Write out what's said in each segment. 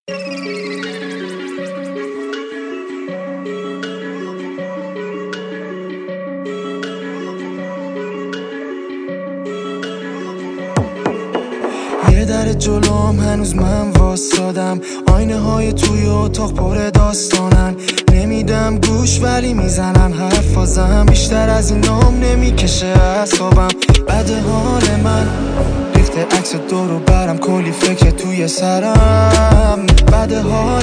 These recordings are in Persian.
یه در جلوم هنوز من واسادم، آینه های توی اتاق پر داستانن. نمیدم گوش ولی میزنن حرفازم، بیشتر از اینام نمیکشه اعصابم. بد حال من ریخته عکس دورو برم، کلی فکر توی سرم. بد حال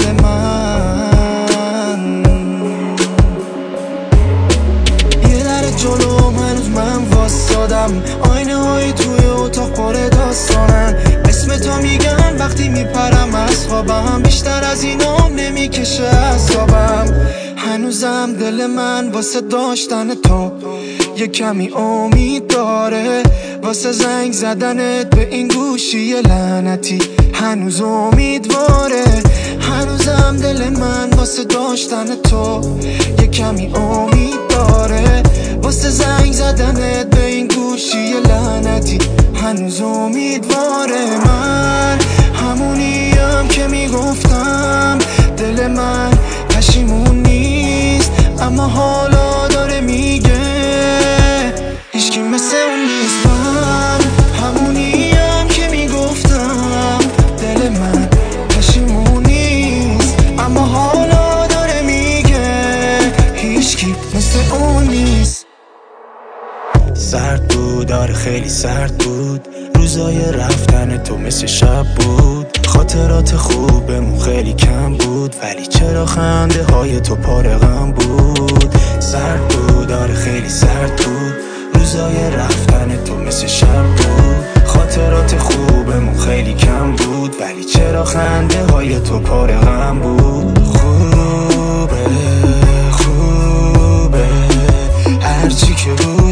من یه در جلوم هنوز من واسادم، آینه های توی اتاق پر داستانن. اسم تو میگن وقتی میپرم از خوابم، بیشتر از اینام نمیکشه اعصابم. هنوزم دل من واسه داشتن تو یه کمی امید داره، واسه زنگ زدنت به این گوشی لعنتی هنوز امیدواره. هنوزم دل من واسه داشتن تو یه کمی امید داره، واسه زنگ زدنت به این گوشی لعنتی هنوز امیدواره. من همونیم که میگفتم دل من پشیمون نیست، اما حالا داره میگه هیچکی مثل اون نیست. من همونیم که میگفتم دل من پشیمون نیست، اما حالا داره میگه هیچکی مثل اون نیست. سرد بود، آره خیلی سرد بود، روزای رفتن تو مثل شب بود. خاطرات خوبمون خیلی کم بود، ولی چرا خنده های تو پاره غم بود. سرد بود، آره خیلی سرد بود، روزای رفتن تو مثل شب بود. خاطرات خوبمون خیلی کم بود، ولی چرا خنده های تو پاره غم بود. خوبه خوبه هرچی که بود